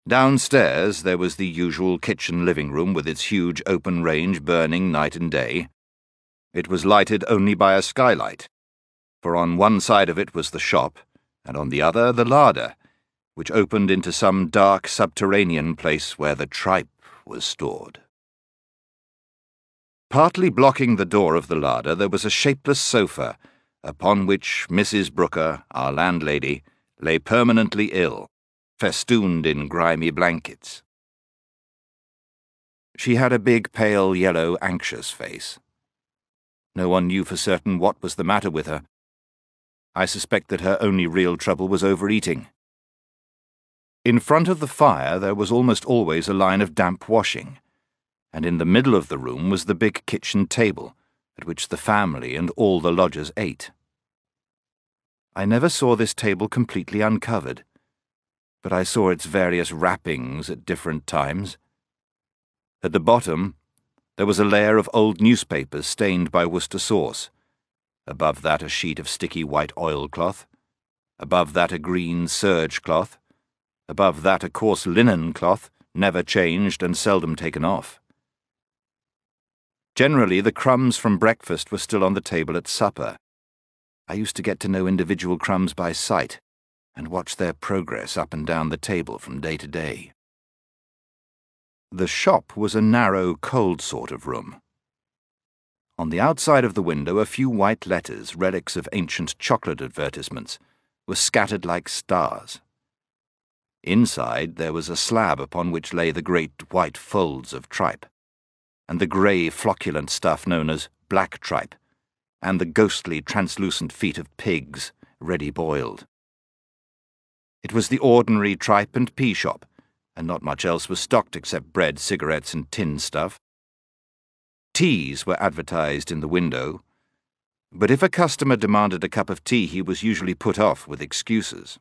Downstairs there was the usual kitchen living room with its huge open range burning night and day. It was lighted only by a skylight, for on one side of it was the shop, and on the other the larder, which opened into some dark subterranean place where the tripe was stored. Partly blocking the door of the larder there was a shapeless sofa, upon which Mrs. Brooker, our landlady, lay permanently ill, festooned in grimy blankets. She had a big, pale, yellow, anxious face. No one knew for certain what was the matter with her. I suspect that her only real trouble was overeating. In front of the fire there was almost always a line of damp washing, and in the middle of the room was the big kitchen table, at which the family and all the lodgers ate. I never saw this table completely uncovered, but I saw its various wrappings at different times. At the bottom, there was a layer of old newspapers stained by Worcester sauce. Above that a sheet of sticky white oilcloth. Above that a green serge cloth. Above that a coarse linen cloth, never changed and seldom taken off. Generally, the crumbs from breakfast were still on the table at supper. I used to get to know individual crumbs by sight, and watch their progress up and down the table from day to day. The shop was a narrow, cold sort of room. On the outside of the window a few white letters, relics of ancient chocolate advertisements, were scattered like stars. Inside there was a slab upon which lay the great white folds of tripe, and the grey flocculent stuff known as black tripe, and the ghostly translucent feet of pigs, ready boiled. It was the ordinary tripe and pea shop, and not much else was stocked except bread, cigarettes, and tin stuff. Teas were advertised in the window, but if a customer demanded a cup of tea he was usually put off with excuses.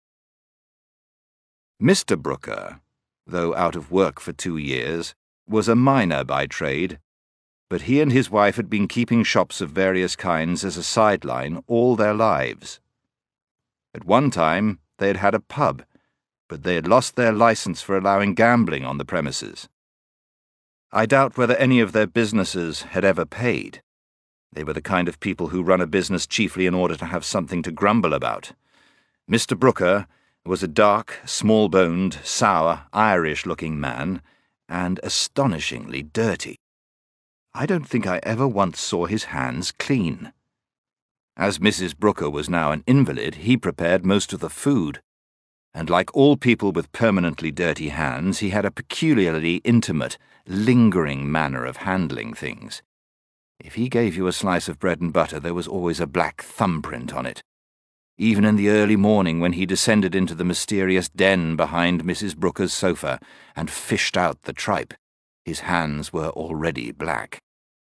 Mr. Brooker, though out of work for 2 years, was a miner by trade, but he and his wife had been keeping shops of various kinds as a sideline all their lives. At one time they had had a pub, but they had lost their license for allowing gambling on the premises. I doubt whether any of their businesses had ever paid. They were the kind of people who run a business chiefly in order to have something to grumble about. Mr. Brooker was a dark, small-boned, sour, Irish-looking man, and astonishingly dirty. I don't think I ever once saw his hands clean. As Mrs. Brooker was now an invalid, he prepared most of the food, and like all people with permanently dirty hands, he had a peculiarly intimate, lingering manner of handling things. If he gave you a slice of bread and butter, there was always a black thumbprint on it. Even in the early morning when he descended into the mysterious den behind Mrs. Brooker's sofa and fished out the tripe, his hands were already black.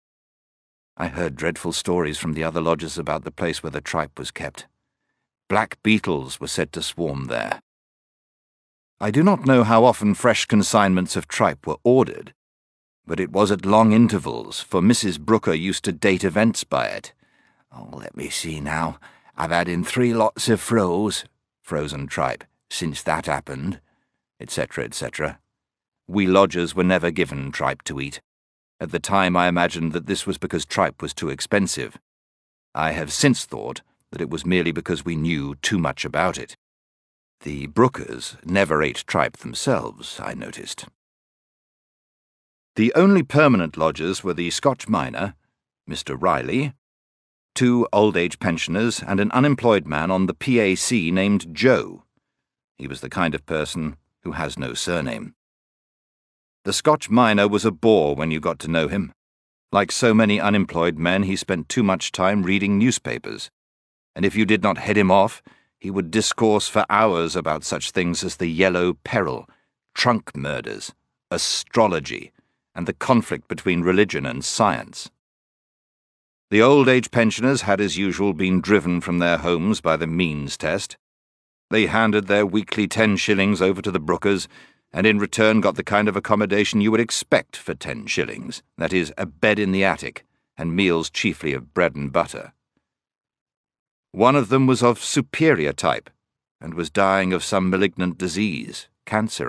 I heard dreadful stories from the other lodgers about the place where the tripe was kept. Black beetles were said to swarm there. I do not know how often fresh consignments of tripe were ordered, but it was at long intervals, for Mrs. Brooker used to date events by it. Oh, let me see now. I've had in 3 lots of frozen tripe, since that happened, etc., etc. We lodgers were never given tripe to eat. At the time I imagined that this was because tripe was too expensive. I have since thought that it was merely because we knew too much about it. The Brookers never ate tripe themselves, I noticed. The only permanent lodgers were the Scotch miner, Mr. Riley, 2 old-age pensioners, and an unemployed man on the PAC named Joe. He was the kind of person who has no surname. The Scotch miner was a bore when you got to know him. Like so many unemployed men, he spent too much time reading newspapers, and if you did not head him off, he would discourse for hours about such things as the Yellow Peril, trunk murders, astrology, and the conflict between religion and science. The old-age pensioners had as usual been driven from their homes by the means test. They handed their weekly 10 shillings over to the Brookers, and in return got the kind of accommodation you would expect for 10 shillings, that is, a bed in the attic, and meals chiefly of bread and butter. One of them was of superior type, and was dying of some malignant disease, cancer